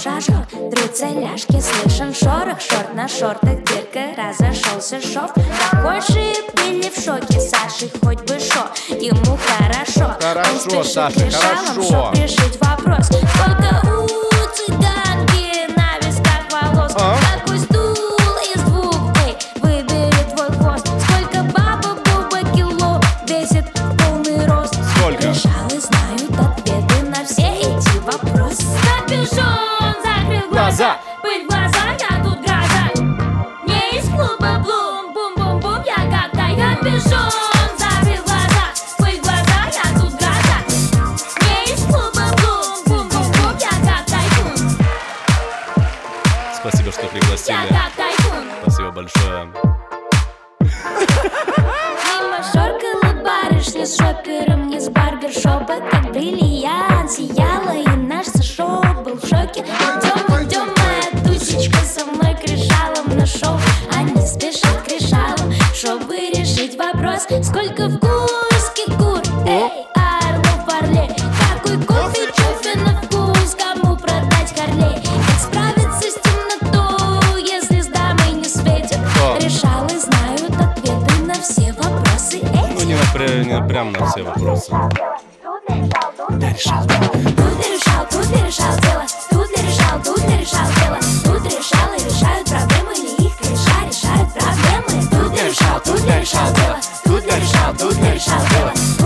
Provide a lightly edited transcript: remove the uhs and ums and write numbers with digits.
шажок, трутся ляжки, слышен шорох, шорт на шортах дырка, разошелся шов. Прохожие были в шоке, Саши хоть бы шо, ему хорошо. Он спешит Саша, к решалам, хорошо. чтоб решить вопрос. Сколько у цыганки на висках волос, какой стул из двух, эй, выбери твой хвост. Сколько баба буба кило весит в полный рост. Сколько? Решалы знают ответы на все эти вопросы. Капюшон закрыл глаза, пыль в глаза, я тут гроза. Не из клуба Блум, бум-бум-бум, я как тай. Капюшон закрыл глаза, пыль в глаза, я тут гроза. Не из клуба Блум, бум-бум-бум, я как тайкун. Спасибо, что Я пригласили. как тайкун. Спасибо большое. Мимо шоркала барышня с шопером, не с барбершопа, как бриллиант сияла, и наш Сашо был в шоке. Идем, моя тусечка, со мной к решалам на шоу. Они спешат к решалам, чтобы решить вопрос. Сколько вкусных кур, эй, орлов парлей. Какой кофе, чуфе на вкус, кому продать Харлей. Как справиться с темнотой, если с дамой не светит. Решалы знают ответы на все вопросы Ну, эти. не прям на все вопросы. Тут я решал дело, тут я решал дело. Тут решалы решают проблемы, или их решают проблемы. Тут я решал дело, тут я решал дело.